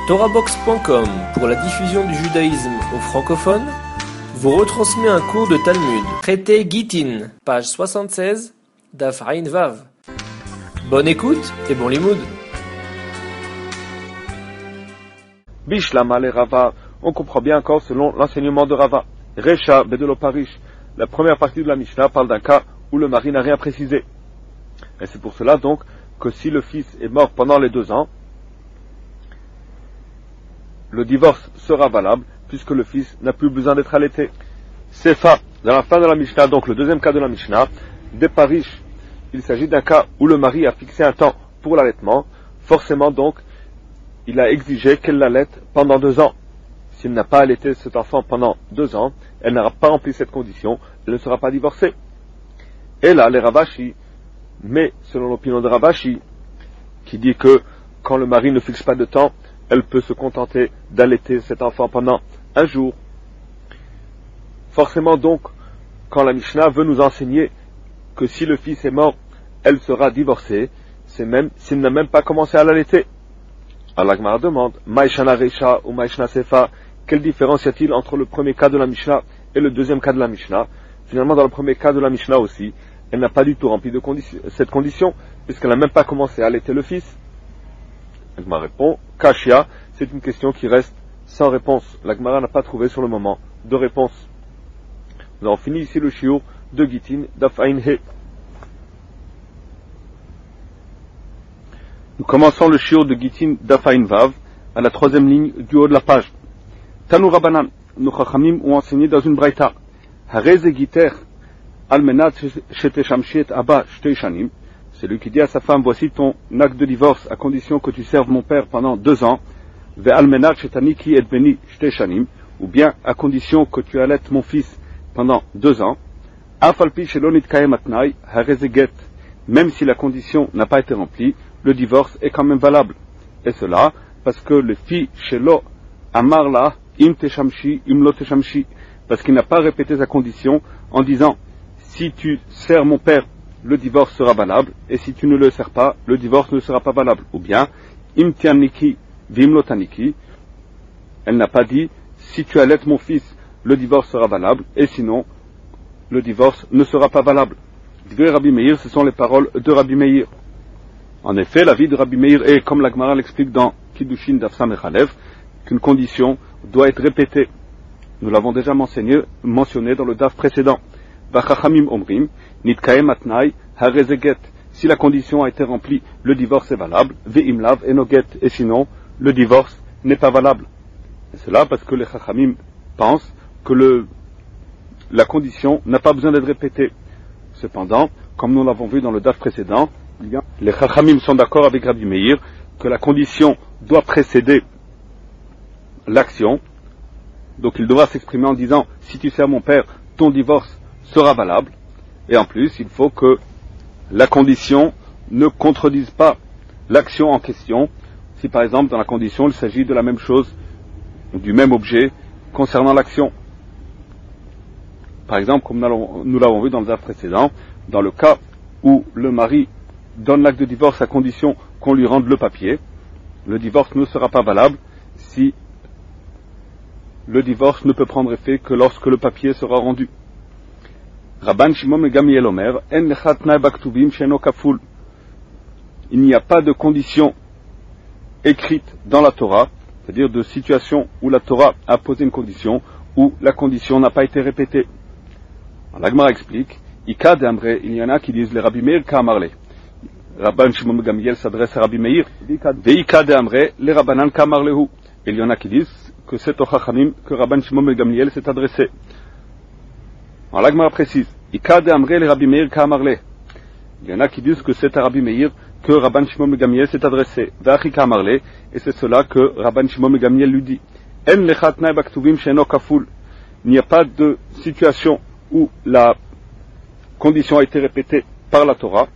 TorahBox.com, pour la diffusion du judaïsme aux francophones, vous retransmet un cours de Talmud, traité Gittin, page 76, Daf Ain Vav. Bonne écoute et bon limoud. Bishlama le Rava, on comprend bien encore selon l'enseignement de Rava. Recha Bedelo Parish, la première partie de la Mishnah parle d'un cas où le mari n'a rien précisé. Et c'est pour cela donc que si le fils est mort pendant les 2 ans, le divorce sera valable puisque le fils n'a plus besoin d'être allaité. Sefa, dans la fin de la Mishnah, donc le deuxième cas de la Mishnah, des Parish, il s'agit d'un cas où le mari a fixé un temps pour l'allaitement, forcément donc il a exigé qu'elle l'allaite pendant 2 ans. S'il n'a pas allaité cet enfant pendant 2 ans, elle n'aura pas rempli cette condition, elle ne sera pas divorcée. Et là, les Ravashi, mais selon l'opinion de Ravashi, qui dit que quand le mari ne fixe pas de temps, elle peut se contenter d'allaiter cet enfant pendant 1 jour. Forcément donc, quand la Mishnah veut nous enseigner que si le fils est mort, elle sera divorcée, c'est même s'il n'a même pas commencé à l'allaiter. Alors la Gemara demande, Maïshana Reisha ou Maïshana Sefa, quelle différence y a-t-il entre le premier cas de la Mishnah et le deuxième cas de la Mishnah? Finalement, dans le premier cas de la Mishnah aussi, elle n'a pas du tout rempli cette condition, puisqu'elle n'a même pas commencé à allaiter le fils. La Gemara répond, Kashia, c'est une question qui reste sans réponse. La Gemara n'a pas trouvé sur le moment de réponse. Nous avons fini ici le shiur de Gittin Daf Ain He. Nous commençons le shiur de Gittin Daf Ain Vav à la 3e ligne du haut de la page. Tanu Rabbanan, nos Chachamim ont enseigné dans une braïta. Hareze Giter Almenat Sheteshamshi et Abba Shtei Shanim. C'est lui qui dit à sa femme, voici ton acte de divorce à condition que tu serves mon père pendant 2 ans. Ve Almenat Shetaniki et Beni Shtei Shanim. Ou bien à condition que tu allaites mon fils pendant 2 ans. Afalpi Shelonit Kaematnai Hareze Get. Même si la condition n'a pas été remplie, le divorce est quand même valable. Et cela parce que le fi Shelo Amarla Im Teshamshi Im Lo Teshamshi. Parce qu'il n'a pas répété sa condition en disant si tu sers mon père, le divorce sera valable, et si tu ne le sers pas, le divorce ne sera pas valable. Ou bien, im tianiki vim lotaniki, elle n'a pas dit, si tu allaites mon fils, le divorce sera valable, et sinon, le divorce ne sera pas valable. Dve Rabbi Meir, ce sont les paroles de Rabbi Meir. En effet, la vie de Rabbi Meir est, comme la Gemara l'explique dans Kiddushin Daf Samech Alev, qu'une condition doit être répétée. Nous l'avons déjà mentionné dans le Daf précédent. Vachachamim omrim, nitkaem atnai harezeget. Si la condition a été remplie, le divorce est valable. Ve'imlav enoget. Et sinon, le divorce n'est pas valable. Et cela parce que les chachamim pensent que la condition n'a pas besoin d'être répétée. Cependant, comme nous l'avons vu dans le daf précédent, les chachamim sont d'accord avec Rabbi Meir que la condition doit précéder l'action. Donc il devra s'exprimer en disant, si tu sers mon père, ton divorce sera valable. Et en plus, il faut que la condition ne contredise pas l'action en question. Si par exemple, dans la condition, il s'agit de la même chose, du même objet, concernant l'action. Par exemple, comme nous l'avons vu dans le daf précédent, dans le cas où le mari donne l'acte de divorce à condition qu'on lui rende le papier, le divorce ne sera pas valable si le divorce ne peut prendre effet que lorsque le papier sera rendu. Rabban Shimon ben Gamliel Omer, En lechat tnai baktuvim sheno kaful. Il n'y a pas de condition écrite dans la Torah, c'est-à-dire de situation où la Torah a posé une condition, où la condition n'a pas été répétée. La Gemara explique, Ika de Amre, il y en a qui disent les Rabbi Meir Kamarle. Rabban Shimon ben Gamliel s'adresse à Rabbi Meir, Veika de Amre, les Rabbanan Kamarlehu. Il y en a qui disent que c'est au Chachamim que Rabban Shimon ben Gamliel s'est adressé. Alors la Gemara précise, Ika de Amre le Rabbi Meir Kamarle. Il y en a qui disent que c'est à Rabbi Meir que Rabban Shimon ben Gamliel s'est adressé. V'achi Kamarle, et c'est cela que Rabban Shimon ben Gamliel lui dit. En lechat tnai baktuvim sheno kaful. Il n'y a pas de situation où la condition a été répétée par la Torah,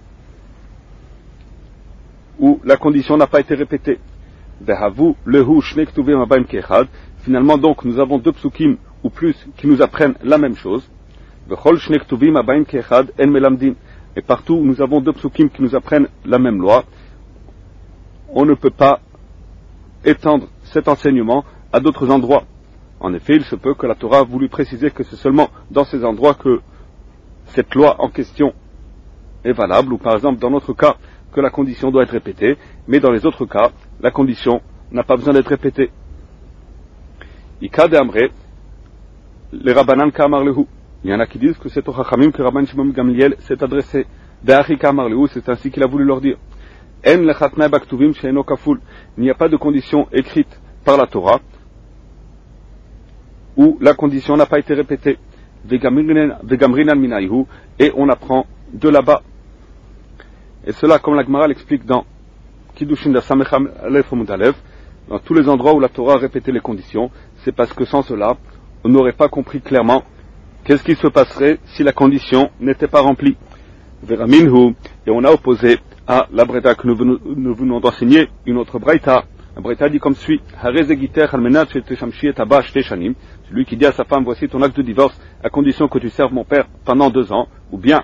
où la condition n'a pas été répétée. Vehavu lehu shne ktuvim abaim kechad. Finalement donc nous avons 2 psukim ou plus qui nous apprennent la même chose. Vechol shne ktuvim abaim kechad en melamdin. Et partout nous avons 2 psukim qui nous apprennent la même loi. On ne peut pas étendre cet enseignement à d'autres endroits. En effet, il se peut que la Torah a voulu préciser que c'est seulement dans ces endroits que cette loi en question est valable, ou par exemple dans notre cas que la condition doit être répétée, mais dans les autres cas, la condition n'a pas besoin d'être répétée. Ika de Amre, les Rabbanan Kamar Lehu. Il y en a qui disent que c'est au Chachamim que Rabban Shimon Gamliel s'est adressé. Be'achi Kamar Lehu, c'est ainsi qu'il a voulu leur dire. En lechatnai baktuvim she'eno kaful. Il n'y a pas de condition écrite par la Torah où la condition n'a pas été répétée. Vegamrinan minayhu, et on apprend de là-bas. Et cela, comme la Gemara l'explique dans Kiddushin da Samecham Alef Amud Alef, dans tous les endroits où la Torah a répété les conditions, c'est parce que sans cela, on n'aurait pas compris clairement qu'est-ce qui se passerait si la condition n'était pas remplie. Veraminhu, et on a opposé à la Braïta que nous venons d'enseigner une autre Braïta. La Braïta dit comme suit: celui qui dit à sa femme, voici ton acte de divorce, à condition que tu serves mon père pendant 2 ans, ou bien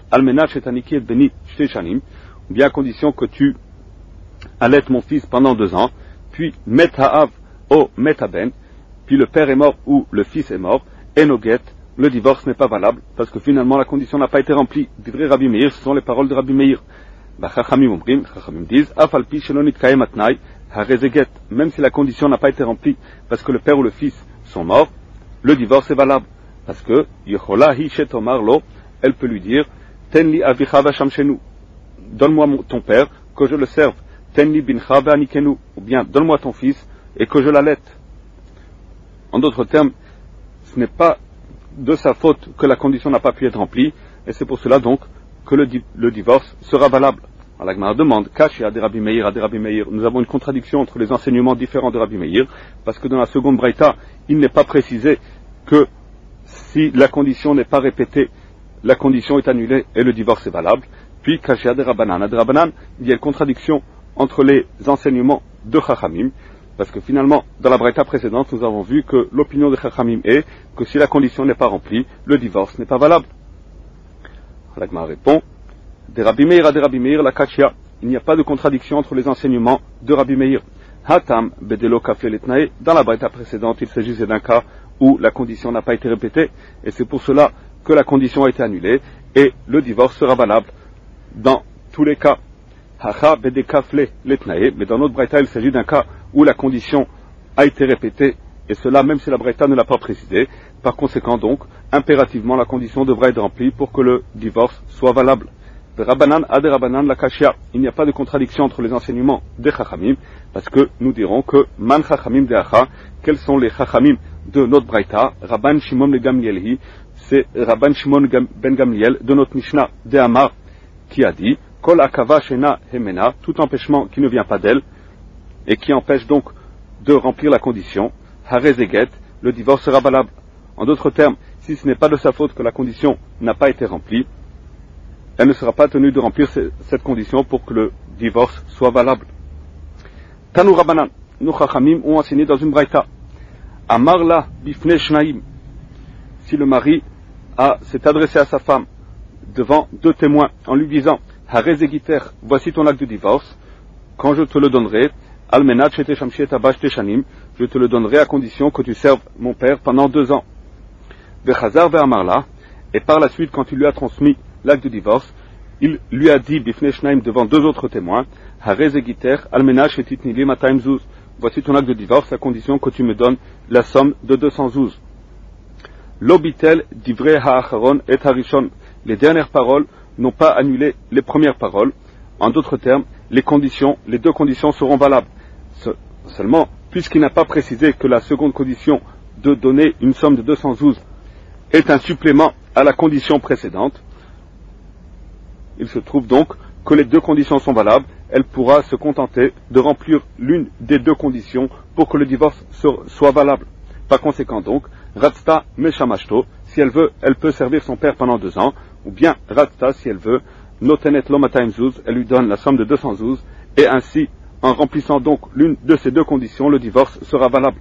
ou bien à condition que tu allaites mon fils pendant 2 ans, puis met ha'av o met ben, puis le père est mort ou le fils est mort, enoget, le divorce n'est pas valable, parce que finalement la condition n'a pas été remplie. Divrei Rabbi Meir, ce sont les paroles de Rabbi Meir. Chachamim disent, afalpi shelonit kaem atnai, harezeget, même si la condition n'a pas été remplie, parce que le père ou le fils sont morts, le divorce est valable. Parce que, yechola hi shetomar lo, elle peut lui dire, tenli avicha vasham shenu, donne-moi ton père, que je le serve, tenli bincha v'anikenu, ou bien donne-moi ton fils, et que je l'allaite. En d'autres termes, ce n'est pas de sa faute que la condition n'a pas pu être remplie, et c'est pour cela donc que le divorce sera valable. Alors la Gemara demande, Kashi à des Rabbi Meir, nous avons une contradiction entre les enseignements différents de Rabbi Meir, parce que dans la seconde Braïta, il n'est pas précisé que si la condition n'est pas répétée, la condition est annulée et le divorce est valable. Puis Kashi à des Rabbanan, il y a une contradiction entre les enseignements de Chachamim, parce que finalement, dans la Braïta précédente, nous avons vu que l'opinion de Chachamim est que si la condition n'est pas remplie, le divorce n'est pas valable. La Gemara répond, des Rabbi Meir à des Rabbi Meir, la Kachia, il n'y a pas de contradiction entre les enseignements de Rabbi Meir. Hatam bedelo kafle letnae, dans la Braïta précédente, il s'agissait d'un cas où la condition n'a pas été répétée, et c'est pour cela que la condition a été annulée, et le divorce sera valable dans tous les cas. Hacha bede kafle letnae, mais dans notre Braïta, il s'agit d'un cas où la condition a été répétée, et cela même si la Braïta ne l'a pas précisé. Par conséquent donc, impérativement la condition devra être remplie pour que le divorce soit valable. Rabbanan ad Rabbanan la kashia, il n'y a pas de contradiction entre les enseignements des Chachamim, parce que nous dirons que man Chachamim de Acha, quels sont les Chachamim de notre Braïta? Rabban Shimon ben Gamliel, c'est Rabban Shimon ben Gamliel de notre Mishnah de Amar, qui a dit Kol akava shena hemena, tout empêchement qui ne vient pas d'elle et qui empêche donc de remplir la condition, harezeget, le divorce sera valable. En d'autres termes, si ce n'est pas de sa faute que la condition n'a pas été remplie, elle ne sera pas tenue de remplir cette condition pour que le divorce soit valable. Tanu Rabbanan, nous Chachamim ont enseigné dans une Braïta, Amarla bifne shnaim, si le mari s'est adressé à sa femme devant 2 témoins en lui disant, Harezegiter, voici ton acte de divorce, quand je te le donnerai, Almenat shete shamshi et abash teshanim, je te le donnerai à condition que tu serves mon père pendant 2 ans. Vechazar ve'amarla, et par la suite, quand il lui a transmis l'acte de divorce, il lui a dit bifne shnaim devant 2 autres témoins, Harezegiter, Almenat shetitnili matayim zuz, voici ton acte de divorce à condition que tu me donnes la somme de 200 zouz. L'obitel divrei ha'acharon et harishon, les dernières paroles n'ont pas annulé les premières paroles. En d'autres termes, les 2 conditions seront valables. Seulement, puisqu'il n'a pas précisé que la seconde condition de donner une somme de 200 zouz est un supplément à la condition précédente, il se trouve donc que les 2 conditions sont valables. Elle pourra se contenter de remplir l'une des 2 conditions pour que le divorce soit valable. Par conséquent donc, Ratsta Meshamashto, si elle veut, elle peut servir son père pendant 2 ans, ou bien Ratsta, si elle veut, Notenet Lomatayim Zouz, elle lui donne la somme de 200 zouz, et ainsi, en remplissant donc l'une de ces 2 conditions, le divorce sera valable.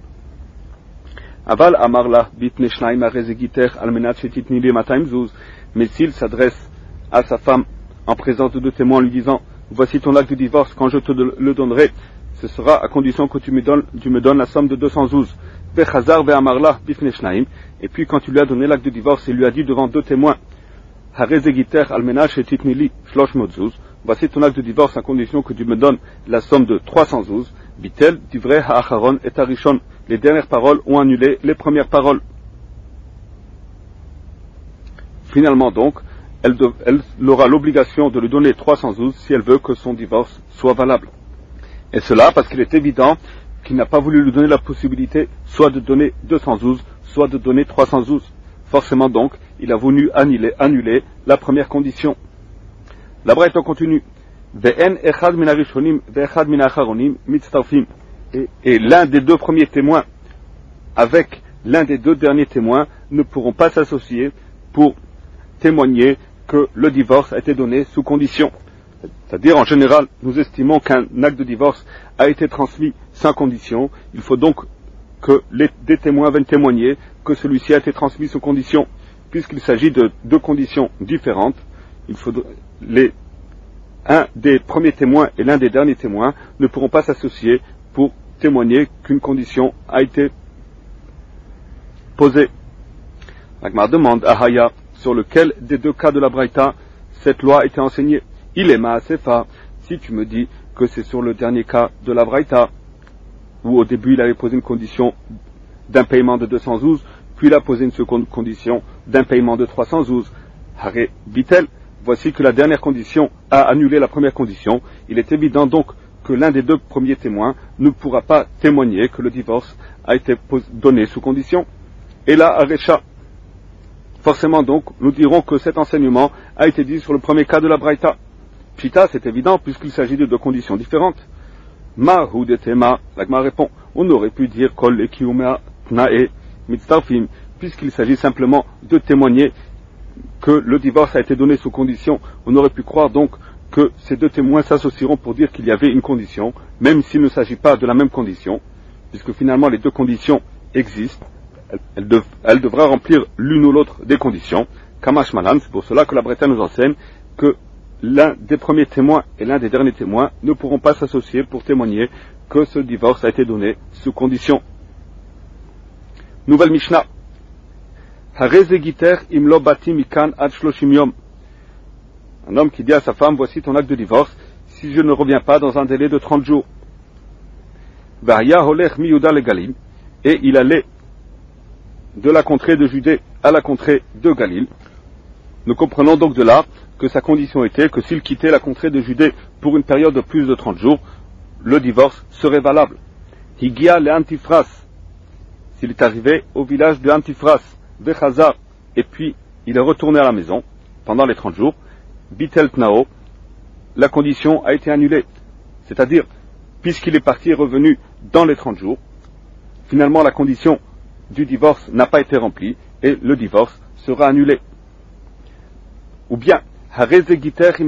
Aval Amarla Bitne Shnaim Arezegiter Almenat Shetitnili Matayim Zouz, mais s'il s'adresse à sa femme en présence de 2 témoins en lui disant, voici ton acte de divorce, quand je te le donnerai, ce sera à condition que tu me donnes la somme de 200 zouz. Vechazar ve'amarlah bifnei shnaim. Et puis quand tu lui as donné l'acte de divorce, il lui a dit devant deux témoins, Hareze giter almena shetitnili shlosh mot zouz. Voici ton acte de divorce à condition que tu me donnes la somme de 300 zouz. Bitel, divrei ha'acharon et harishon. Les dernières paroles ont annulé les premières paroles. Finalement donc, elle aura l'obligation de lui donner 300 zouz si elle veut que son divorce soit valable. Et cela parce qu'il est évident qu'il n'a pas voulu lui donner la possibilité soit de donner 200 zouz, soit de donner 300 zouz. Forcément donc, il a voulu annuler la première condition. La braïta continue. Et l'un des deux premiers témoins avec l'un des deux derniers témoins ne pourront pas s'associer pour témoigner que le divorce a été donné sous condition. C'est-à-dire, en général, nous estimons qu'un acte de divorce a été transmis sans condition. Il faut donc que des témoins viennent témoigner que celui-ci a été transmis sous condition. Puisqu'il s'agit de deux conditions différentes, un des premiers témoins et l'un des derniers témoins ne pourront pas s'associer pour témoigner qu'une condition a été posée. L'Agmar demande à Haya sur lequel des deux cas de la Braïta cette loi a été enseignée. Il est Maasefa, si tu me dis que c'est sur le dernier cas de la Braïta, où au début il avait posé une condition d'un paiement de 200 zouz, puis il a posé une seconde condition d'un paiement de 300 zouz. Hare Bitel, voici que la dernière condition a annulé la première condition. Il est évident donc que l'un des deux premiers témoins ne pourra pas témoigner que le divorce a été donné sous condition. Et là, Arecha, forcément donc, nous dirons que cet enseignement a été dit sur le premier cas de la Braïta. Pshita, c'est évident, puisqu'il s'agit de deux conditions différentes. Ma hu de tema, l'Agma répond, on aurait pu dire kol ekiumea tnae mitztarfim, puisqu'il s'agit simplement de témoigner que le divorce a été donné sous condition. On aurait pu croire donc que ces deux témoins s'associeront pour dire qu'il y avait une condition, même s'il ne s'agit pas de la même condition, puisque finalement les deux conditions existent. Elle devra remplir l'une ou l'autre des conditions. Kamash Malan, c'est pour cela que la Braïta nous enseigne que l'un des premiers témoins et l'un des derniers témoins ne pourront pas s'associer pour témoigner que ce divorce a été donné sous condition. Nouvelle Mishnah. Hareze giter imlo bati mikan ad shloshim yom. Un homme qui dit à sa femme, voici ton acte de divorce, si je ne reviens pas dans un délai de 30 jours. Vahya holech mi Yuda le Galim, et il allait de la contrée de Judée à la contrée de Galil. Nous comprenons donc de là que sa condition était que s'il quittait la contrée de Judée pour une période de plus de 30 jours, le divorce serait valable. Higia le Antifras, s'il est arrivé au village de Antifras, Vechazar, et puis il est retourné à la maison pendant les 30 jours, Bitel Tnao, la condition a été annulée. C'est-à-dire, puisqu'il est parti et revenu dans les 30 jours, finalement la condition du divorce n'a pas été remplie et le divorce sera annulé. Ou bien, celui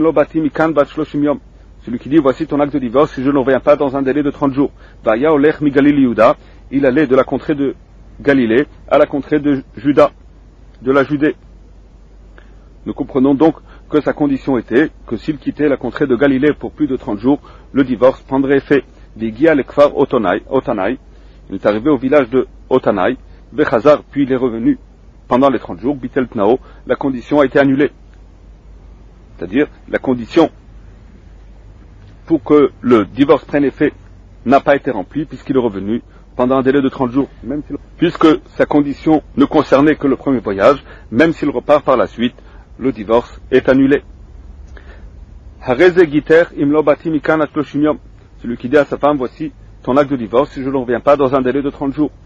qui dit voici ton acte de divorce si je ne reviens pas dans un délai de 30 jours. Il allait de la contrée de Galilée à la contrée de Juda, de la Judée. Nous comprenons donc que sa condition était que s'il quittait la contrée de Galilée pour plus de 30 jours, le divorce prendrait effet. Il est arrivé au village de Otanai, Bechazar, puis il est revenu pendant les 30 jours, Bitel Tnao, la condition a été annulée. C'est-à-dire, la condition pour que le divorce prenne effet n'a pas été remplie puisqu'il est revenu pendant un délai de 30 jours. Puisque sa condition ne concernait que le premier voyage, même s'il repart par la suite, le divorce est annulé. Celui qui dit à sa femme, voici ton acte de divorce si je ne reviens pas dans un délai de 30 jours.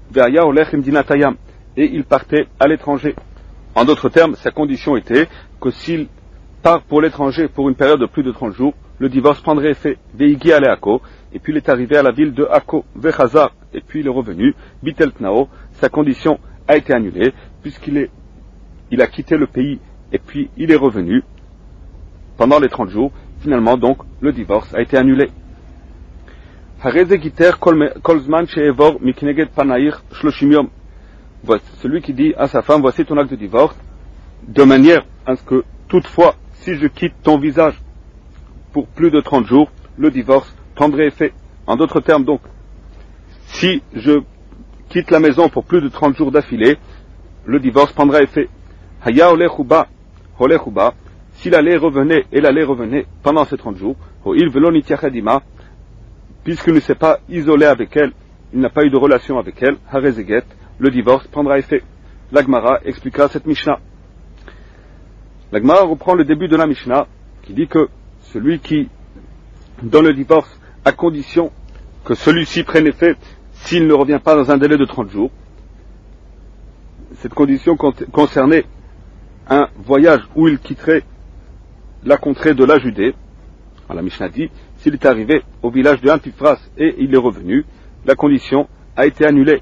Et il partait à l'étranger. En d'autres termes, sa condition était que s'il part pour l'étranger pour une période de plus de 30 jours, le divorce prendrait effet. Veigi ale Akko, et puis il est arrivé à la ville de Akko, Vechazar, et puis il est revenu, Bitel Tnao, sa condition a été annulée, puisqu'il a quitté le pays, et puis il est revenu pendant les 30 jours, finalement donc, le divorce a été annulé. Celui qui dit à sa femme, voici ton acte de divorce, de manière à ce que, toutefois, si je quitte ton visage pour plus de 30 jours, le divorce prendrait effet. En d'autres termes, donc, si je quitte la maison pour plus de 30 jours d'affilée, le divorce prendra effet. Haya olechuba, s'il allait revenait et l'aller revenait pendant ces 30 jours, il velonitiachadima, puisqu'il ne s'est pas isolé avec elle, il n'a pas eu de relation avec elle, harezeget, le divorce prendra effet. La Gemara expliquera cette Mishnah. La Gemara reprend le début de la Mishnah, qui dit que celui qui donne le divorce à condition que celui-ci prenne effet s'il ne revient pas dans un délai de 30 jours, cette condition concernait un voyage où il quitterait la contrée de la Judée. Alors la Mishnah dit, s'il est arrivé au village de Antiphras et il est revenu, la condition a été annulée.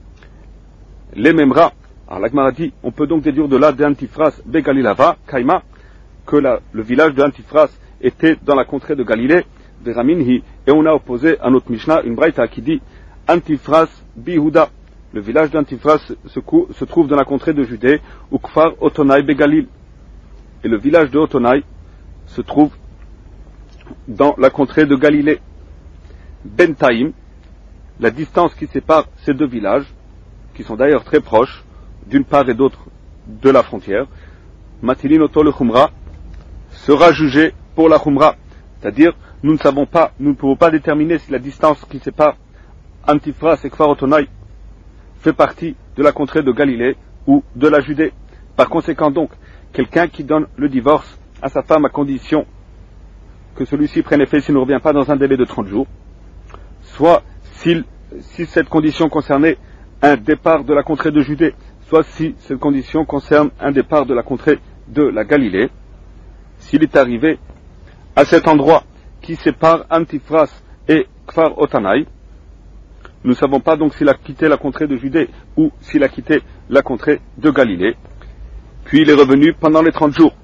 Les Memra, alors la Gemara dit, on peut donc déduire de là d'Antiphras Begalilava, Kaima, que le village de Antiphras était dans la contrée de Galilée, Veraminhi, et on a opposé à notre Mishnah une braïta qui dit Antiphras Bihuda. Le village d'Antiphras se trouve dans la contrée de Judée, ou Kfar Otonai Begalil. Et le village de Otonai se trouve dans la contrée de Galilée. Bentaïm, la distance qui sépare ces deux villages, qui sont d'ailleurs très proches, d'une part et d'autre de la frontière, Matilin Oto le Khumra, sera jugé pour la Khumra. C'est-à-dire, nous ne pouvons pas déterminer si la distance qui sépare Antiphras et Kfar Otonai fait partie de la contrée de Galilée ou de la Judée. Par conséquent donc, quelqu'un qui donne le divorce à sa femme à condition que celui-ci prenne effet s'il ne revient pas dans un délai de 30 jours, soit si cette condition concernait un départ de la contrée de Judée, soit si cette condition concerne un départ de la contrée de la Galilée, s'il est arrivé à cet endroit qui sépare Antiphras et Kfar Otanai, nous ne savons pas donc s'il a quitté la contrée de Judée ou s'il a quitté la contrée de Galilée, puis il est revenu pendant les 30 jours.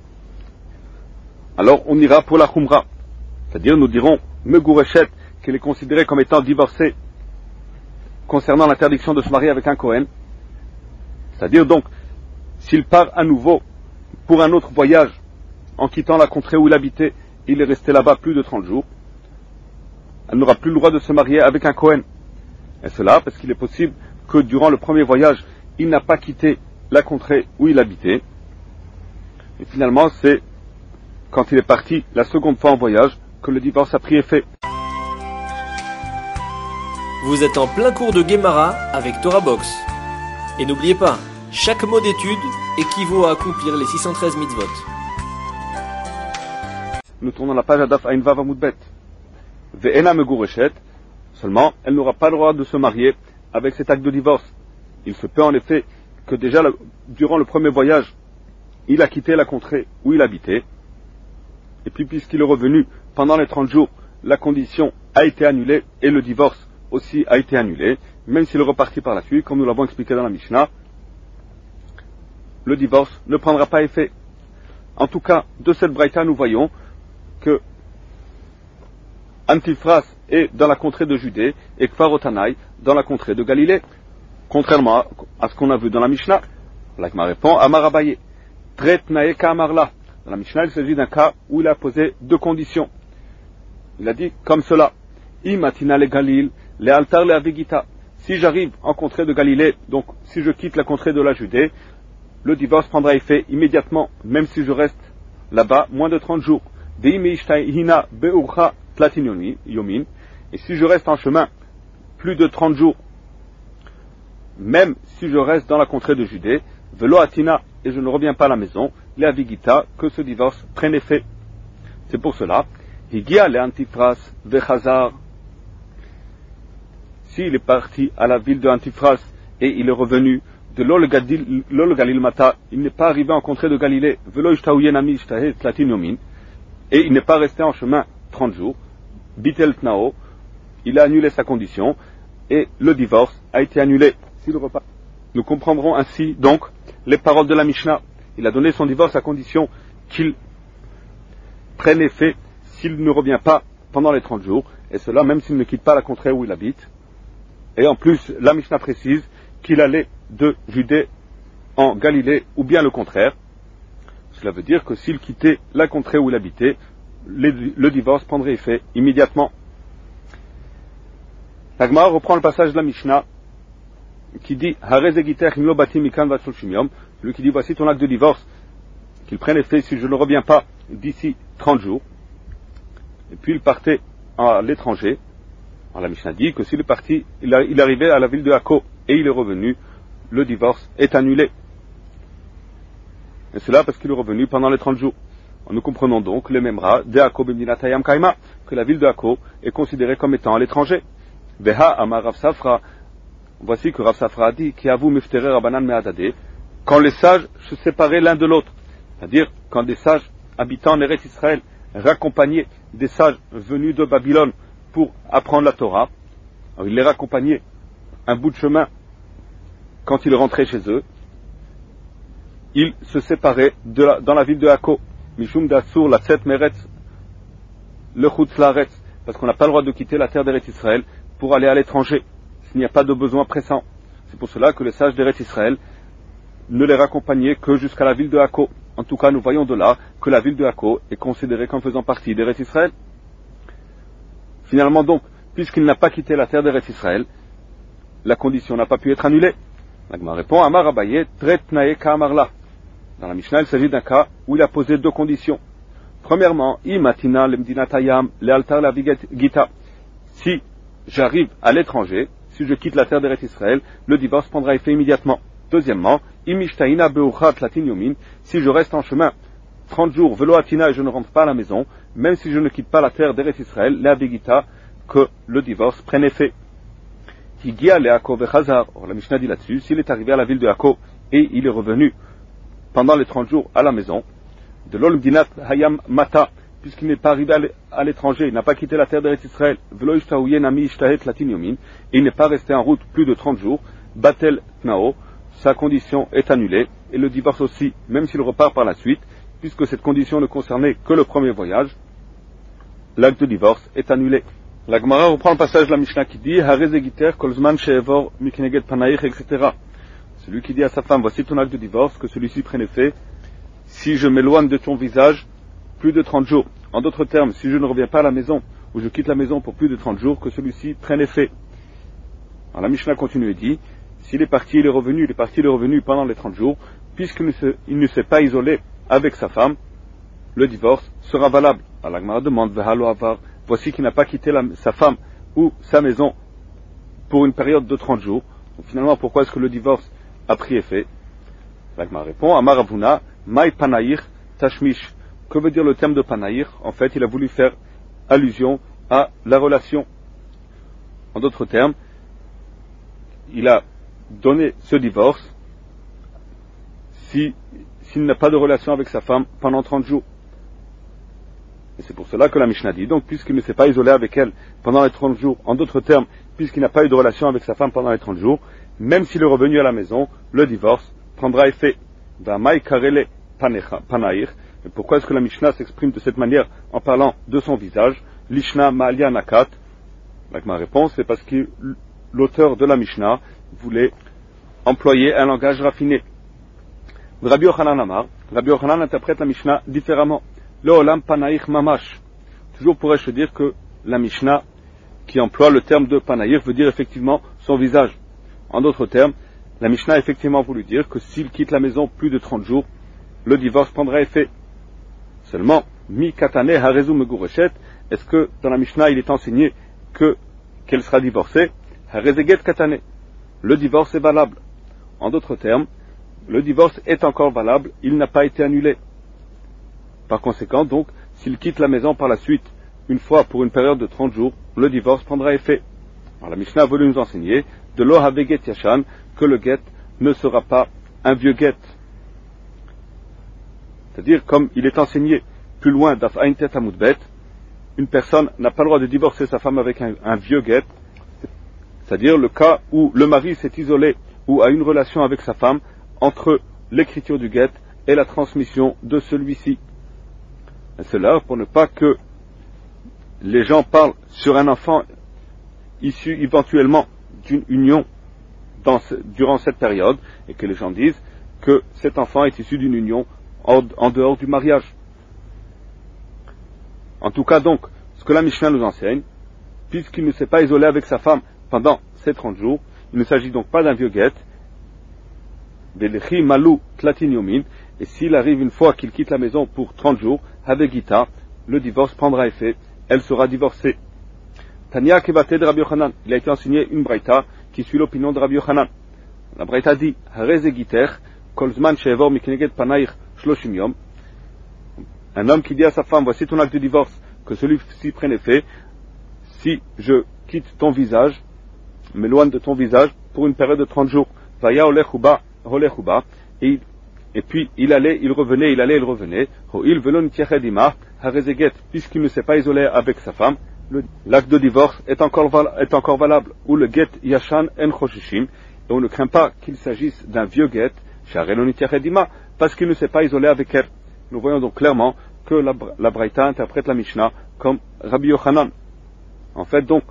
Alors on ira pour la Khumra, c'est-à-dire nous dirons Megourechet, qu'il est considéré comme étant divorcé concernant l'interdiction de se marier avec un Kohen, c'est-à-dire donc s'il part à nouveau pour un autre voyage en quittant la contrée où il habitait, il est resté là-bas plus de 30 jours, elle n'aura plus le droit de se marier avec un Kohen. Et cela parce qu'il est possible que durant le premier voyage, il n'a pas quitté la contrée où il habitait. Et finalement, c'est quand il est parti la seconde fois en voyage que le divorce a pris effet. Vous êtes en plein cours de Gemara avec Torah Box. Et n'oubliez pas, chaque mot d'étude équivaut à accomplir les 613 mitzvot. Nous tournons la page à Daf Ain Vav Amud Bet. Ve'ena Megourechet. Seulement, elle n'aura pas le droit de se marier avec cet acte de divorce. Il se peut en effet que déjà durant le premier voyage, il a quitté la contrée où il habitait, et puis puisqu'il est revenu pendant les 30 jours, la condition a été annulée et le divorce aussi a été annulé, même s'il est reparti par la suite, comme nous l'avons expliqué dans la Mishnah, le divorce ne prendra pas effet. En tout cas, de cette braïta, nous voyons que Antiphras est dans la contrée de Judée et Kfar Otanai dans la contrée de Galilée. Contrairement à ce qu'on a vu dans la Mishnah, la Gemara répond Amar Abaye, Tret nae ka amarla. Dans la Mishnah, il s'agit d'un cas où il a posé deux conditions. Il a dit comme cela Imatina le Galil, le altar le avigita. Si j'arrive en contrée de Galilée, donc si je quitte la contrée de la Judée, le divorce prendra effet immédiatement, même si je reste là-bas moins de 30 jours. Deimishtaihina beurcha platin yomin. Et si je reste en chemin plus de 30 jours, même si je reste dans la contrée de Judée, velo atina, et je ne reviens pas à la maison, le avigita, que ce divorce prenne effet. C'est pour cela, higia le Antiphras vechazar. S'il est parti à la ville de Antiphras et il est revenu de l'Ol Galil Mata, il n'est pas arrivé en contrée de Galilée, velo ishtaouyenami ishtahe tlatin yomin, et il n'est pas resté en chemin 30 jours, bitel tnao, il a annulé sa condition, et le divorce a été annulé. Nous comprendrons ainsi donc les paroles de la Mishnah. Il a donné son divorce à condition qu'il prenne effet s'il ne revient pas pendant les 30 jours, et cela même s'il ne quitte pas la contrée où il habite. Et en plus, la Mishnah précise qu'il allait de Judée en Galilée, ou bien le contraire. Cela veut dire que s'il quittait la contrée où il habitait, le divorce prendrait effet immédiatement. La Gemara reprend le passage de la Mishnah qui dit celui qui dit voici ton acte de divorce qu'il prenne effet si je ne reviens pas d'ici 30 jours. Et puis il partait à l'étranger. Alors la Mishnah dit que s'il est parti, il arrivait à la ville de Akko et il est revenu, le divorce est annulé. Et cela parce qu'il est revenu pendant les 30 jours. Nous comprenons donc les memra de Akko b'mdinatayam kaima, que la ville de Akko est considérée comme étant à l'étranger. Veha amar Rav Safra, voici que Rav Safra a dit, qui avoue miftere rabanan me'adade, quand les sages se séparaient l'un de l'autre, c'est-à-dire quand des sages habitant en Eretz Israël raccompagnaient des sages venus de Babylone pour apprendre la Torah, alors ils les raccompagnaient un bout de chemin quand ils rentraient chez eux, ils se séparaient dans la ville de Akko, mishum dasur la tset meretz le chutz laaretz, parce qu'on n'a pas le droit de quitter la terre d'Eretz Israël pour aller à l'étranger, s'il n'y a pas de besoin pressant. C'est pour cela que les sages d'Eretz Israël ne les raccompagnaient que jusqu'à la ville de Akko. En tout cas, nous voyons de là que la ville de Akko est considérée comme faisant partie d'Eretz Israël. Finalement donc, puisqu'il n'a pas quitté la terre d'Eretz Israël, la condition n'a pas pu être annulée. L'Agma répond, Amar Abaye, Tret Nae Ka Amarla. Dans la Mishnah, il s'agit d'un cas où il a posé deux conditions. Premièrement, Imatina lemdinatayam lealtar la gita. Si j'arrive à l'étranger, si je quitte la terre d'Eretz Israël, le divorce prendra effet immédiatement. Deuxièmement, Imishtaina beuchat latin yomin. Si je reste en chemin 30 jours, velo atina, et je ne rentre pas à la maison, même si je ne quitte pas la terre d'Eretz Israël, la gita, que le divorce prenne effet. Higia le Akko vechazar. La Mishnah dit là-dessus, s'il est arrivé à la ville de Akko et il est revenu pendant les 30 jours à la maison, de l'olmdinat hayam mata, puisqu'il n'est pas arrivé à l'étranger, il n'a pas quitté la terre d'Eretz Israël, velo ishtahuyen ami ishtahet latin yomin, et il n'est pas resté en route plus de 30 jours, batel tnao, sa condition est annulée, et le divorce aussi, même s'il repart par la suite, puisque cette condition ne concernait que le premier voyage, l'acte de divorce est annulé. La Gemara reprend le passage de la Mishnah qui dit Harezegiter kolzman she'evor mikneged panaich, etc. Celui qui dit à sa femme, voici ton acte de divorce, que celui-ci prenne effet si je m'éloigne de ton visage plus de 30 jours. En d'autres termes, si je ne reviens pas à la maison, ou je quitte la maison pour plus de 30 jours, que celui-ci prenne effet. Alors la Mishnah continue et dit, s'il est parti, il est revenu pendant les 30 jours, puisqu'il ne s'est pas isolé avec sa femme, le divorce sera valable. Alors la Gemara demande, Vehalo avar, voici qu'il n'a pas quitté sa femme ou sa maison pour une période de 30 jours. Donc finalement, pourquoi est-ce que le divorce a pris effet? La Gemara répond, Amar Avuna, Mai Panaïr Tashmish. Que veut dire le terme de Panaïr? En fait, il a voulu faire allusion à la relation. En d'autres termes, il a donné ce divorce s'il n'a pas de relation avec sa femme pendant 30 jours. Et c'est pour cela que la Mishnah dit, donc, puisqu'il ne s'est pas isolé avec elle pendant les 30 jours, en d'autres termes, puisqu'il n'a pas eu de relation avec sa femme pendant les 30 jours, même s'il est revenu à la maison, le divorce prendra effet. V'amai karele panaïr. Et pourquoi est-ce que la Mishnah s'exprime de cette manière en parlant de son visage? Lishna ma'alia nakat. Ma réponse, c'est parce que l'auteur de la Mishnah voulait employer un langage raffiné. Rabbi Yochanan Amar, Rabbi Yochanan interprète la Mishnah différemment. Le olam panaïr mamash. Toujours pourrais-je dire que la Mishnah qui emploie le terme de panaïr veut dire effectivement son visage. En d'autres termes, la Mishnah a effectivement voulu dire que s'il quitte la maison plus de 30 jours, le divorce prendra effet. Seulement, mi katane harezu megureshet, est-ce que dans la Mishnah il est enseigné qu'elle sera divorcée? Harezeget katane. Le divorce est valable. En d'autres termes, le divorce est encore valable, il n'a pas été annulé. Par conséquent, donc, s'il quitte la maison par la suite, une fois pour une période de 30 jours, le divorce prendra effet. Alors, la Mishnah a voulu nous enseigner de lo haveget yashan, que le get ne sera pas un vieux get. C'est-à-dire, comme il est enseigné plus loin d'Af Ain Tet Amud Bet, une personne n'a pas le droit de divorcer sa femme avec un vieux get, c'est-à-dire le cas où le mari s'est isolé ou a une relation avec sa femme entre l'écriture du get et la transmission de celui-ci. Et cela pour ne pas que les gens parlent sur un enfant issu éventuellement d'une union durant cette période, et que les gens disent que cet enfant est issu d'une union en dehors du mariage. En tout cas donc, ce que la Mishnah nous enseigne, puisqu'il ne s'est pas isolé avec sa femme pendant ces 30 jours. Il ne s'agit donc pas d'un vieux guet. Belechi malou tlatin yomin. Et s'il arrive une fois qu'il quitte la maison pour 30 jours, Havegita, le divorce prendra effet, elle sera divorcée. Tania Kebate de Rabbi Yochanan, il a été enseigné une braïta qui suit l'opinion de Rabbi Yochanan. La braïta dit, Harezegiter, kolzman shevor mikneged panair shloshim yom. Un homme qui dit à sa femme, voici ton acte de divorce, que celui-ci prenne effet, si je quitte ton visage, m'éloigne de ton visage pour une période de 30 jours. Vaya olechuba, et puis il allait, il revenait, il allait, il revenait. Il velon tiachedima, harezeget, puisqu'il ne s'est pas isolé avec sa femme, l'acte de divorce est encore valable. Ou le get yashan en choshishim, et on ne craint pas qu'il s'agisse d'un vieux get, sharelon tiachedima, parce qu'il ne s'est pas isolé avec elle. Nous voyons donc clairement que la Braïta interprète la Mishnah comme Rabbi Yochanan. En fait, donc,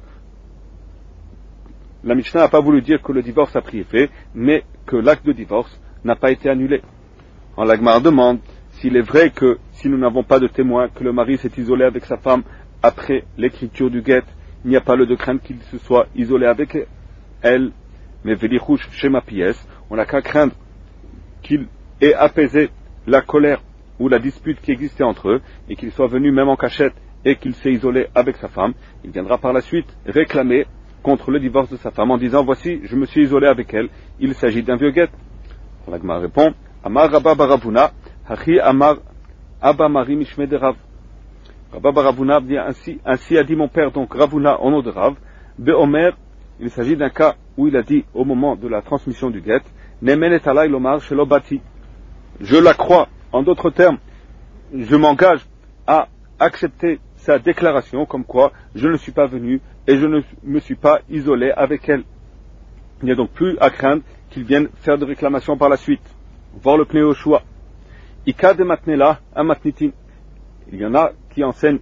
la Mishnah n'a pas voulu dire que le divorce a pris effet, mais que l'acte de divorce n'a pas été annulé. En la Gemara demande s'il est vrai que si nous n'avons pas de témoin que le mari s'est isolé avec sa femme après l'écriture du guet, il n'y a pas lieu de craindre qu'il se soit isolé avec elle. Mais velichouch shema pies, on n'a qu'à craindre qu'il ait apaisé la colère ou la dispute qui existait entre eux, et qu'il soit venu même en cachette et qu'il s'est isolé avec sa femme. Il viendra par la suite réclamer contre le divorce de sa femme en disant, voici, je me suis isolé avec elle, il s'agit d'un vieux guet. La Gemara répond, Amar Rabba Baravuna, Hachi Amar Abba Mari Mishme de Rav. Rabba Baravuna dit ainsi a dit mon père, donc Ravuna au nom de Rav. Beomer, il s'agit d'un cas où il a dit au moment de la transmission du guet, Nemen et alay lomar shelo bati. Je la crois, en d'autres termes, je m'engage à accepter sa déclaration comme quoi je ne suis pas venu et je ne me suis pas isolé avec elle. Il n'y a donc plus à craindre qu'il vienne faire de réclamations par la suite. Voir le Pnei Yoshua. Ika de matnela à matnitin. Il y en a qui enseignent,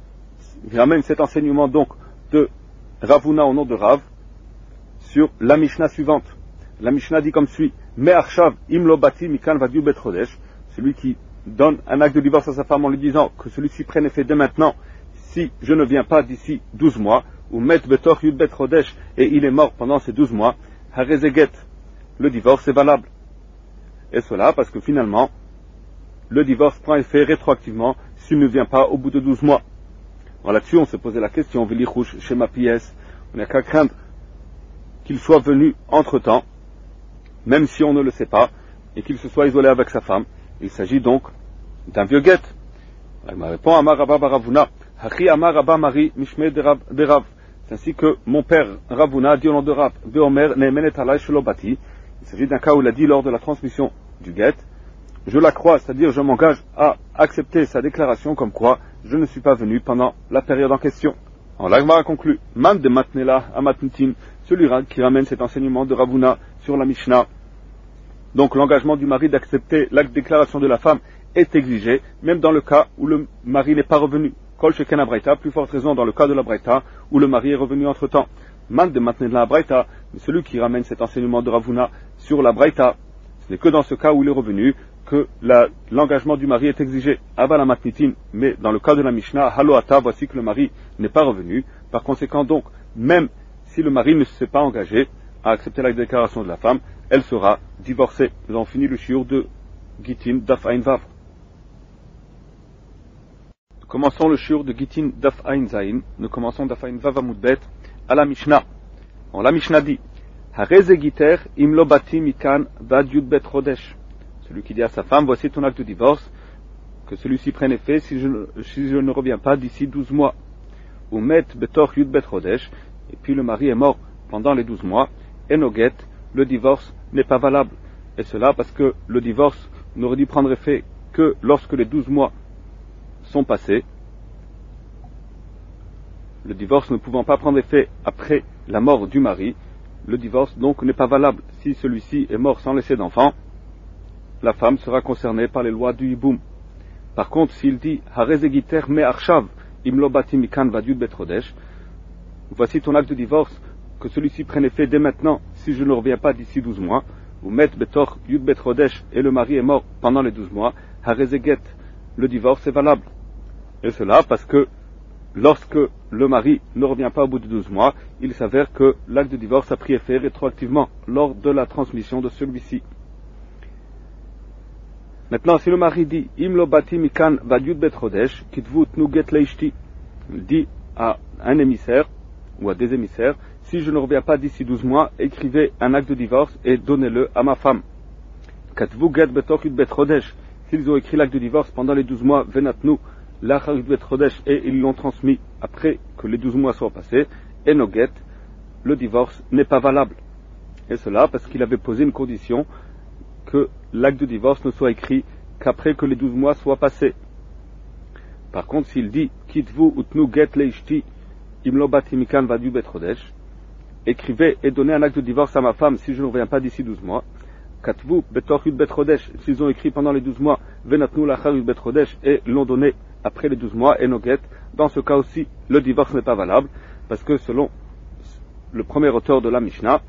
qui ramènent cet enseignement donc de Ravuna au nom de Rav sur la Mishnah suivante. La Mishnah dit comme suit, Me arshav im lo bati mikan vadiu bet chodesh. Celui qui donne un acte de divorce à sa femme en lui disant que celui-ci prenne effet dès maintenant, si je ne viens pas d'ici 12 mois, ou met betor yud bet chodesh, et il est mort pendant ces 12 mois, harezeget, le divorce est valable. Et cela parce que finalement, le divorce prend effet rétroactivement s'il ne vient pas au bout de 12 mois. Alors là-dessus, on se posait la question, velichouch shema pies, on n'a qu'à craindre qu'il soit venu entre-temps, même si on ne le sait pas, et qu'il se soit isolé avec sa femme. Il s'agit donc d'un vieux guet. Elle me répond, Amar Rabba Baravuna, Hachi Amar Rabba Mari Mishme de Rav. C'est ainsi que mon père Ravuna dit au nom de Rav, Beomer Neemenet alay shelo bati. Il s'agit d'un cas où il a dit lors de la transmission du guet, je la crois, c'est-à-dire je m'engage à accepter sa déclaration comme quoi je ne suis pas venu pendant la période en question. En l'Agma a conclu, Man de matnela à matnitin, celui qui ramène cet enseignement de Ravuna sur la Mishnah. Donc l'engagement du mari d'accepter la déclaration de la femme est exigé, même dans le cas où le mari n'est pas revenu. Kol sheken abraita, plus forte raison dans le cas de la braïta, où le mari est revenu entre temps. Man de maintenir la braïta, mais celui qui ramène cet enseignement de Ravuna sur la braïta, ce n'est que dans ce cas où il est revenu que l'engagement du mari est exigé. Aval matnitin, mais dans le cas de la Mishnah, haloata, voici que le mari n'est pas revenu. Par conséquent donc, même si le mari ne s'est pas engagé à accepter la déclaration de la femme, elle sera divorcée. Nous avons fini le shiur de Gitin Daf Ain Vav. Nous commençons le shiur de Gitin Daf Ain Zain. Nous commençons Daf Ain Vav Amud Bet à la Mishnah. Alors, la Mishnah dit, Hareze Giter im lo bati mikan vad yud bet chodesh. Celui qui dit à sa femme, voici ton acte de divorce, que celui-ci prenne effet si je ne reviens pas d'ici 12 mois. Ou met betor yud bet chodesh, et puis le mari est mort pendant les 12 mois, enoget, le divorce n'est pas valable. Et cela parce que le divorce n'aurait dû prendre effet que lorsque les 12 mois sont passés. Le divorce ne pouvant pas prendre effet après la mort du mari, le divorce donc n'est pas valable. Si celui-ci est mort sans laisser d'enfant, la femme sera concernée par les lois du hiboum. Par contre, s'il dit Harezegiter me arshav imlo bati mikan vadiud betrodesh, voici ton acte de divorce, que celui-ci prenne effet dès maintenant si je ne reviens pas d'ici 12 mois, ou met betor yud betrodesh et le mari est mort pendant les 12 mois, Harezeget, le divorce est valable. Et cela parce que lorsque le mari ne revient pas au bout de 12 mois, il s'avère que l'acte de divorce a pris effet rétroactivement lors de la transmission de celui-ci. Maintenant, si le mari dit « Im lo bati mikan vadyut bet chodesh, kitvu tnu get leishti » il dit à un émissaire ou à des émissaires « Si je ne reviens pas d'ici 12 mois, écrivez un acte de divorce et donnez-le à ma femme. » Katvu get betok yut bet chodesh. S'ils ont écrit l'acte de divorce pendant les 12 mois, venatnu lachar yut bet chodesh, et ils l'ont transmis après que les 12 mois soient passés, et no get, le divorce n'est pas valable. Et cela parce qu'il avait posé une condition que l'acte de divorce ne soit écrit qu'après que les 12 mois soient passés. Par contre, s'il dit kitvu utnu get leishti imlo bati mikan vadu bet chodesh, écrivez et donnez un acte de divorce à ma femme si je ne reviens pas d'ici 12 mois. Katvu betor yud bet chodesh, s'ils ont écrit pendant les 12 mois, venatnu lachar yud bet chodesh, et l'ont donné après les 12 mois, et no get, dans ce cas aussi, le divorce n'est pas valable, parce que selon le premier auteur de la Mishnah,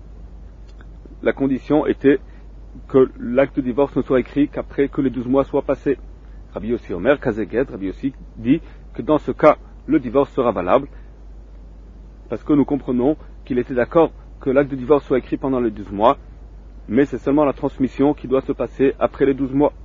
la condition était que l'acte de divorce ne soit écrit qu'après que les 12 mois soient passés. Rabbi Yossi Omer, Kazeget, Rabbi Yossi dit que dans ce cas, le divorce sera valable, parce que nous comprenons qu'il était d'accord que l'acte de divorce soit écrit pendant les 12 mois, mais c'est seulement la transmission qui doit se passer après les 12 mois.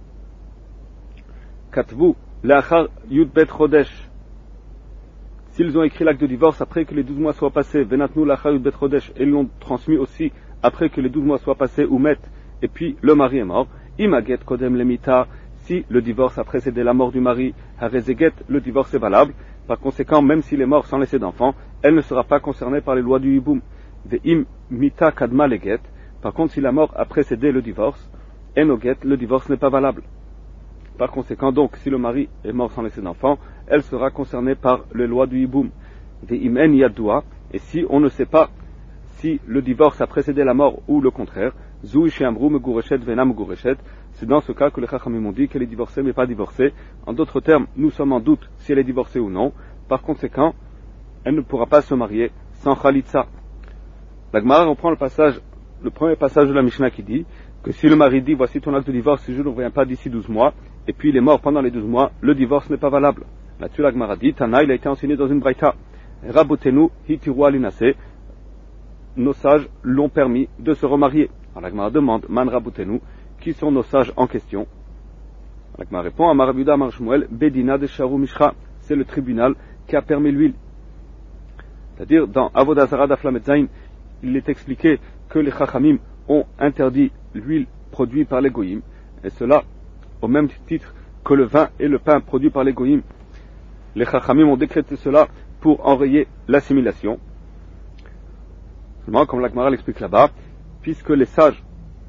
Katvu, lachar yud bet chodesh. S'ils ont écrit l'acte de divorce après que les 12 mois soient passés, venatnu lachar yud bet chodesh, et ils l'ont transmis aussi après que les 12 mois soient passés, ou met, et puis le mari est mort, imaget kodem lemita, si le divorce a précédé la mort du mari, harezeget, le divorce est valable. Par conséquent, même s'il est mort sans laisser d'enfant, elle ne sera pas concernée par les lois du hiboum. Ve'im mita kadma leget. Par contre, si la mort a précédé le divorce, enoget, le divorce n'est pas valable. Par conséquent, donc, si le mari est mort sans laisser d'enfant, elle sera concernée par les lois du hiboum. Ve'im en yadua. Et si on ne sait pas si le divorce a précédé la mort ou le contraire, Zouy she'amru megureshet ve'ena megureshet, c'est dans ce cas que les Chachamim ont dit qu'elle est divorcée mais pas divorcée. En d'autres termes, nous sommes en doute si elle est divorcée ou non. Par conséquent, elle ne pourra pas se marier sans Khalitsa. La Gemara reprend le premier passage de la Mishnah qui dit que si le mari dit voici ton acte de divorce si je ne reviens pas d'ici 12 mois, et puis il est mort pendant les 12 mois, le divorce n'est pas valable. Là-dessus la Gemara dit, Tana, il a été enseigné dans une braïta. Rabotenu hitiru alinase, nos sages l'ont permis de se remarier. Alors la Gemara demande, Man Rabotenu, qui sont nos sages en question? La Gemara répond, Amar Rabbi Yehuda Amar Shmuel, Bedina de Sharu Mishra, c'est le tribunal qui a permis l'huile. C'est-à-dire, dans Avodah Zarah d'Aflamet Zayin, il est expliqué que les Chachamim ont interdit l'huile produite par les Goïm, et cela au même titre que le vin et le pain produits par les Goïm. Les Chachamim ont décrété cela pour enrayer l'assimilation. Seulement, comme la Gemara l'explique là-bas, puisque les sages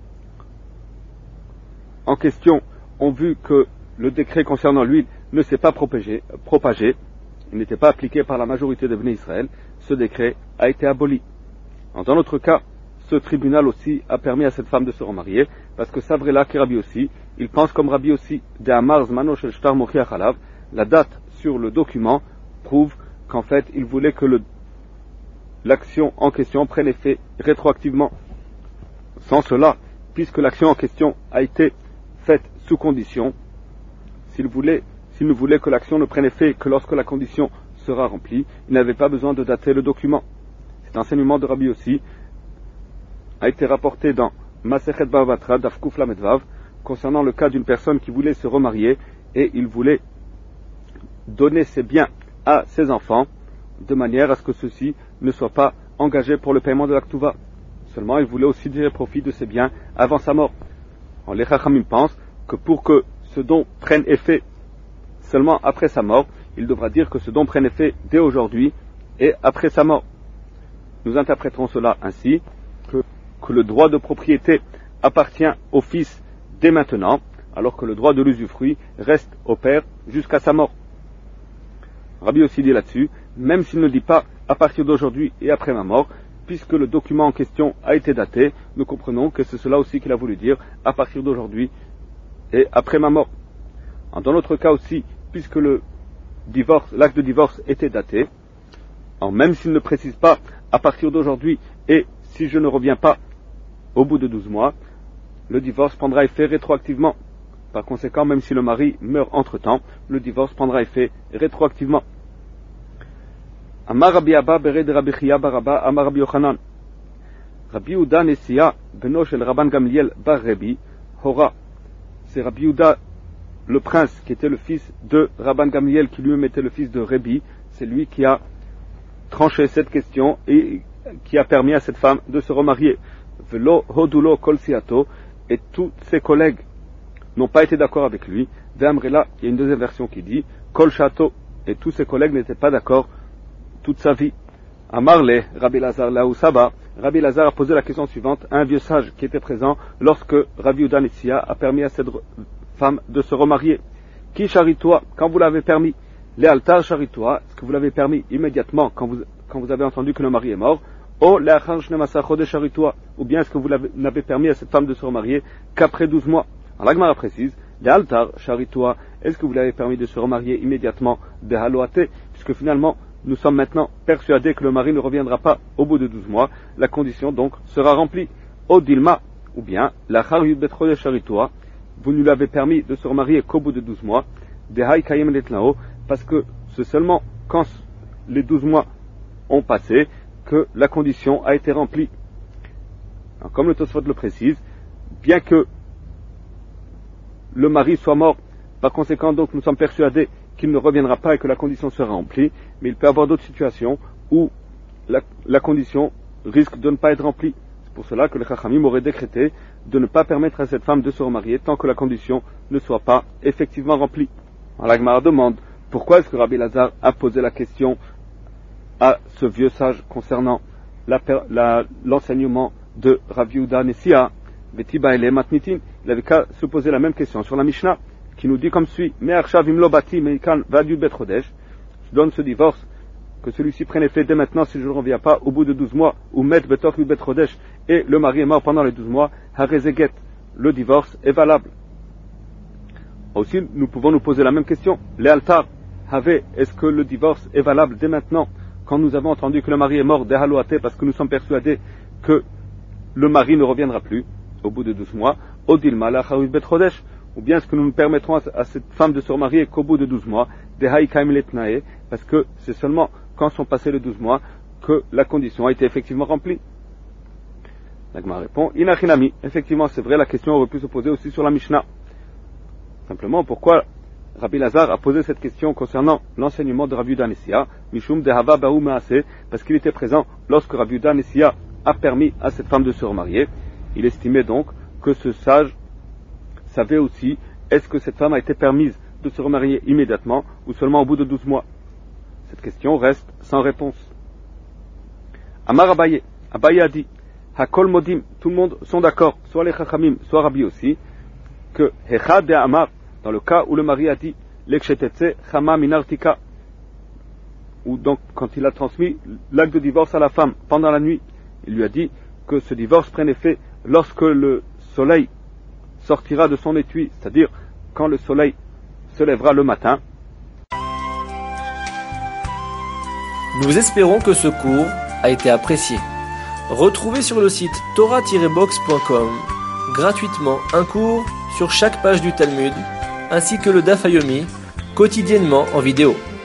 en question ont vu que le décret concernant l'huile ne s'est pas propagé, il n'était pas appliqué par la majorité des Bnei Israël, ce décret a été aboli. Dans notre cas, ce tribunal aussi a permis à cette femme de se remarier, parce que Savrela qui Rabbi aussi, il pense comme Rabbi aussi, de Amar Zmano Shel Shtar Mochiach Alav, la date sur le document prouve qu'en fait il voulait que l'action en question prenne effet rétroactivement. Sans cela, puisque l'action en question a été faite sous condition, s'il ne voulait que l'action ne prenne effet que lorsque la condition sera remplie, il n'avait pas besoin de dater le document. Cet enseignement de Rabbi aussi a été rapporté dans Masechet Bava Batra d'Afkuf Lamed Vav concernant le cas d'une personne qui voulait se remarier et il voulait donner ses biens à ses enfants de manière à ce que ceux-ci ne soient pas engagés pour le paiement de la Ktuva. Seulement, il voulait aussi tirer profit de ses biens avant sa mort. Les Chachamim pensent que pour que ce don prenne effet seulement après sa mort, il devra dire que ce don prenne effet dès aujourd'hui et après sa mort. Nous interpréterons cela ainsi que le droit de propriété appartient au fils dès maintenant, alors que le droit de l'usufruit reste au père jusqu'à sa mort. Rabbi aussi dit là-dessus, même s'il ne dit pas à partir d'aujourd'hui et après ma mort, puisque le document en question a été daté, nous comprenons que c'est cela aussi qu'il a voulu dire à partir d'aujourd'hui et après ma mort. Dans notre cas aussi, puisque l'acte de divorce était daté, même s'il ne précise pas à partir d'aujourd'hui et si je ne reviens pas au bout de 12 mois, le divorce prendra effet rétroactivement. Par conséquent, même si le mari meurt entre-temps, le divorce prendra effet rétroactivement. Amar Rabbi Abba bered Rabbi Chia bar Abba Amar Rabbi Yochanan Rabbi Yehuda Nesia beno shel Rabban Gamliel bar Rebi Hora. C'est Rabbi Yehuda le prince qui était le fils de Rabban Gamliel qui lui-même était le fils de Rebi. C'est lui qui a tranché cette question et qui a permis à cette femme de se remarier. Velo hodulo kol siato, et tous ses collègues n'ont pas été d'accord avec lui. Ve'amrela, il y a une deuxième version qui dit kol shato, et tous ses collègues n'étaient pas d'accord toute sa vie. Amarle, Rabbi Lazar Laousaba, Rabbi Lazar a posé la question suivante à un vieux sage qui était présent lorsque Rabbi Yehuda Nesia a permis à cette femme de se remarier. Qui charitois, quand vous l'avez permis? Les altars charitois, est-ce que vous l'avez permis immédiatement quand vous avez entendu que le mari est mort? Ou bien est-ce que vous n'avez permis à cette femme de se remarier qu'après 12 mois? Alors la Gemara précise, les altars charitois, est-ce que vous l'avez permis de se remarier immédiatement de haloate, puisque finalement nous sommes maintenant persuadés que le mari ne reviendra pas au bout de 12 mois, la condition donc sera remplie. Au dilma, ou bien la betro charitois, vous nous l'avez permis de se remarier qu'au bout de 12 mois, de haï kayem letlao, parce que c'est seulement quand les 12 mois ont passé que la condition a été remplie. Alors, comme le Tosfot le précise, bien que le mari soit mort, par conséquent donc nous sommes persuadés qu'il ne reviendra pas et que la condition sera remplie, mais il peut y avoir d'autres situations où la condition risque de ne pas être remplie. C'est pour cela que les Chachamim auraient décrété de ne pas permettre à cette femme de se remarier tant que la condition ne soit pas effectivement remplie. Alors la Gemara demande pourquoi est-ce que Rabbi Lazar a posé la question à ce vieux sage concernant l'enseignement de Rabbi Yehuda Nesia. Vetiba ele matnitin, il avait qu'à se poser la même question sur la Mishnah qui nous dit comme suit: Me'arshav imlo bati meikan vadu bet chodesh, je donne ce divorce, que celui-ci prenne effet dès maintenant si je ne reviens pas au bout de 12 mois, ou met betok bet chodesh, et le mari est mort pendant les 12 mois, harezeget, le divorce est valable. Aussi, nous pouvons nous poser la même question: les altar, have, est-ce que le divorce est valable dès maintenant, quand nous avons entendu que le mari est mort de haloate, parce que nous sommes persuadés que le mari ne reviendra plus au bout de 12 mois, odilma la charuit bet chodesh, ou bien est-ce que nous nous permettrons à cette femme de se remarier qu'au bout de 12 mois, de haïkaim letnae, parce que c'est seulement quand sont passés les 12 mois que la condition a été effectivement remplie. L'Agma répond: Inachinami, effectivement c'est vrai, la question aurait pu se poser aussi sur la Mishnah. Simplement, pourquoi Rabbi Lazar a posé cette question concernant l'enseignement de Rabbi Yehuda Nesia, Mishum de Hava Baou Maase, parce qu'il était présent lorsque Rabbi Yehuda Nesia a permis à cette femme de se remarier. Il estimait donc que ce sage savait aussi est-ce que cette femme a été permise de se remarier immédiatement ou seulement au bout de 12 mois. Cette question reste sans réponse. Amar Abaye, Abaye a dit: Hakol Modim, tout le monde sont d'accord, soit les Chachamim, soit Rabbi aussi, que Hechad de Amar, dans le cas où le mari a dit Lekchetetse Chama Minartika, ou donc quand il a transmis l'acte de divorce à la femme pendant la nuit, il lui a dit que ce divorce prenne effet lorsque le soleil sortira de son étui, c'est-à-dire quand le soleil se lèvera le matin. Nous espérons que ce cours a été apprécié. Retrouvez sur le site torah-box.com gratuitement un cours sur chaque page du Talmud, ainsi que le Daf Yomi, quotidiennement en vidéo.